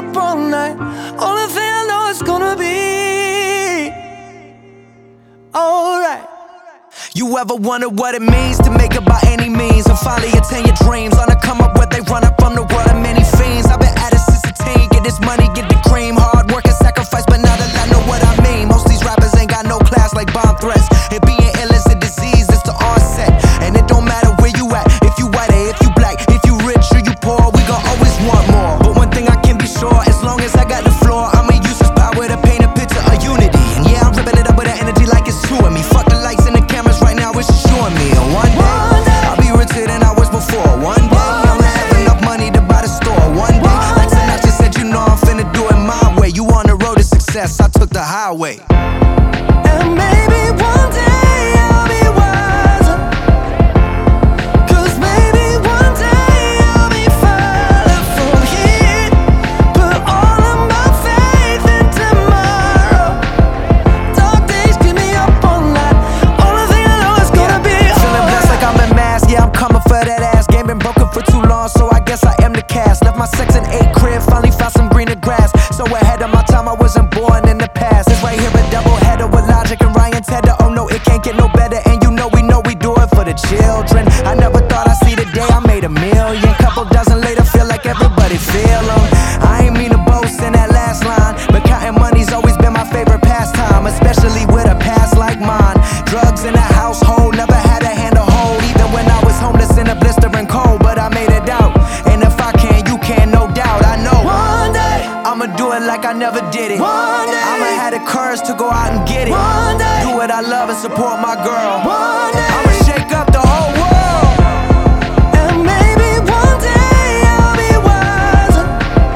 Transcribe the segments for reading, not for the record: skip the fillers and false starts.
up all night. Only thing I know is gonna be alright. You ever wonder what it means to make it by any means and finally attain your dreams? On the come up where they run up from the world of many fiends. I've been at it since a teen, get this money, get the cream. Hard work and sacrifice, but now that I know what I mean. Most of these rappers ain't got no class like bomb threats. And being ill is a disease, it's the onset. And it don't matter where you at, if you white or if you black, if you rich or you poor, we gon' always want more. But one thing I can be sure, as long as I got the floor, I'ma use this power to paint a picture of unity. And yeah, I'm ripping it up with that energy like it's two of me. Fuck the lights and the cameras right now, it's showing me. And one day, I'll be richer than I was before. One day, I'ma have enough money to buy the store. One day, like Sinatra said, you know I'm finna do it my way. You on the road to success, I took the highway. And maybe one day I'll be wiser, 'cause maybe one day I'll be further from here. Put all of my faith in tomorrow. Dark days keep me up all night. Only thing I know is gonna be feeling blessed like I'm in mass. Yeah, I'm coming for that ass. Game been broken for too long, so I guess I am the cast. Left my Section 8 crib, finally found some greener grass. So ahead of my time, I wasn't born in the past. It's right here a double header with Logic and Ryan Tedder. Oh no, it can't get no better, and you know we do it for the children. I never thought I'd see the day I made a million. Couple dozen later, feel like everybody feel 'em. I ain't mean to boast in that last line, but counting money's always been my favorite pastime, especially with a past like mine. Drugs in the household, never had a hand to hold, even when I was homeless in a blistering cold. But I made it out, and if I can, you can, no doubt. I know one day I'ma do it like I never did it. One day I'ma have the courage to go out and get it. One day do what I love and support my girl. One day I'ma shake up the whole world. And maybe one day I'll be wiser,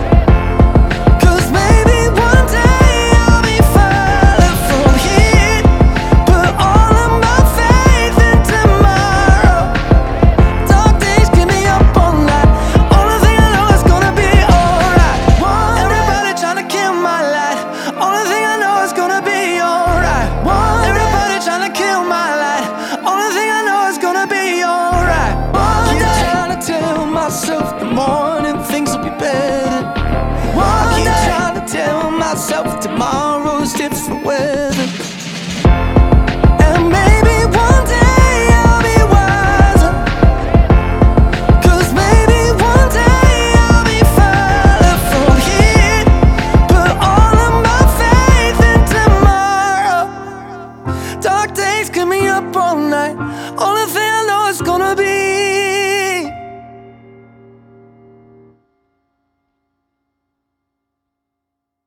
'cause maybe one day I'll be further from here. Put all of my faith in tomorrow. Dark days keep me up all night. Only thing I know is gonna be alright. Everybody tryna kill my light. Only thing I know is gonna be alright. Everybody tryna kill my light. Only thing I know is gonna be alright. Keep trying to tell myself the morning things will be better. I keep trying to tell myself tomorrow's different weather. And maybe one day I'll be wiser, 'cause maybe one day I'll be further from here. Put all of my faith in tomorrow. Dark days keep me up all night. Only thing I know is gonna be